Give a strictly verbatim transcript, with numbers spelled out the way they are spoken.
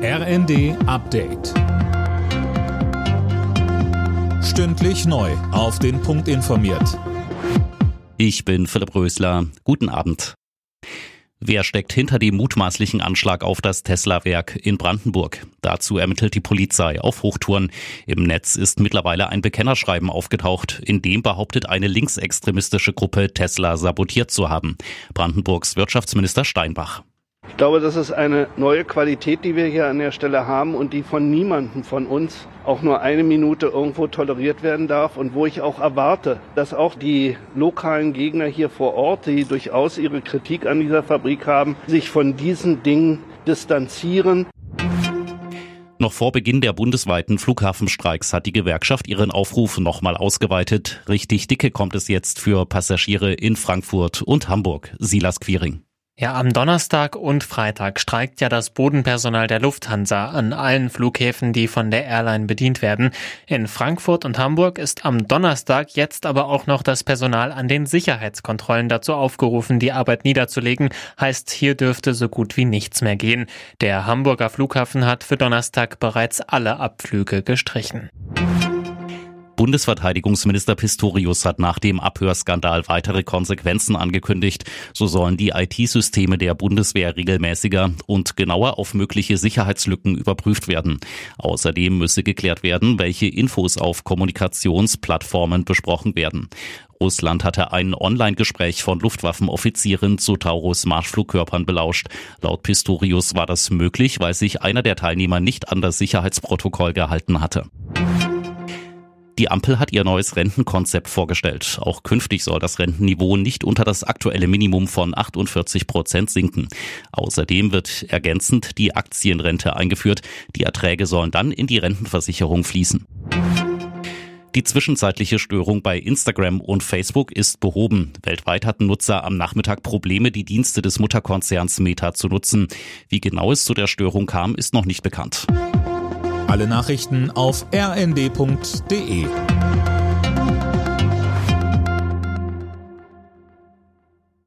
R N D Update. Stündlich neu auf den Punkt informiert. Ich bin Philipp Rösler. Guten Abend. Wer steckt hinter dem mutmaßlichen Anschlag auf das Tesla-Werk in Brandenburg? Dazu ermittelt die Polizei auf Hochtouren. Im Netz ist mittlerweile ein Bekennerschreiben aufgetaucht, in dem behauptet eine linksextremistische Gruppe, Tesla sabotiert zu haben. Brandenburgs Wirtschaftsminister Steinbach. Ich glaube, das ist eine neue Qualität, die wir hier an der Stelle haben und die von niemandem von uns auch nur eine Minute irgendwo toleriert werden darf und wo ich auch erwarte, dass auch die lokalen Gegner hier vor Ort, die durchaus ihre Kritik an dieser Fabrik haben, sich von diesen Dingen distanzieren. Noch vor Beginn der bundesweiten Flughafenstreiks hat die Gewerkschaft ihren Aufruf nochmal ausgeweitet. Richtig dicke kommt es jetzt für Passagiere in Frankfurt und Hamburg. Silas Quiring. Ja, am Donnerstag und Freitag streikt ja das Bodenpersonal der Lufthansa an allen Flughäfen, die von der Airline bedient werden. In Frankfurt und Hamburg ist am Donnerstag jetzt aber auch noch das Personal an den Sicherheitskontrollen dazu aufgerufen, die Arbeit niederzulegen. Heißt, hier dürfte so gut wie nichts mehr gehen. Der Hamburger Flughafen hat für Donnerstag bereits alle Abflüge gestrichen. Bundesverteidigungsminister Pistorius hat nach dem Abhörskandal weitere Konsequenzen angekündigt. So sollen die I T-Systeme der Bundeswehr regelmäßiger und genauer auf mögliche Sicherheitslücken überprüft werden. Außerdem müsse geklärt werden, welche Infos auf Kommunikationsplattformen besprochen werden. Russland hatte ein Online-Gespräch von Luftwaffenoffizieren zu Taurus-Marschflugkörpern belauscht. Laut Pistorius war das möglich, weil sich einer der Teilnehmer nicht an das Sicherheitsprotokoll gehalten hatte. Die Ampel hat ihr neues Rentenkonzept vorgestellt. Auch künftig soll das Rentenniveau nicht unter das aktuelle Minimum von achtundvierzig Prozent sinken. Außerdem wird ergänzend die Aktienrente eingeführt. Die Erträge sollen dann in die Rentenversicherung fließen. Die zwischenzeitliche Störung bei Instagram und Facebook ist behoben. Weltweit hatten Nutzer am Nachmittag Probleme, die Dienste des Mutterkonzerns Meta zu nutzen. Wie genau es zu der Störung kam, ist noch nicht bekannt. Alle Nachrichten auf r n d punkt d e.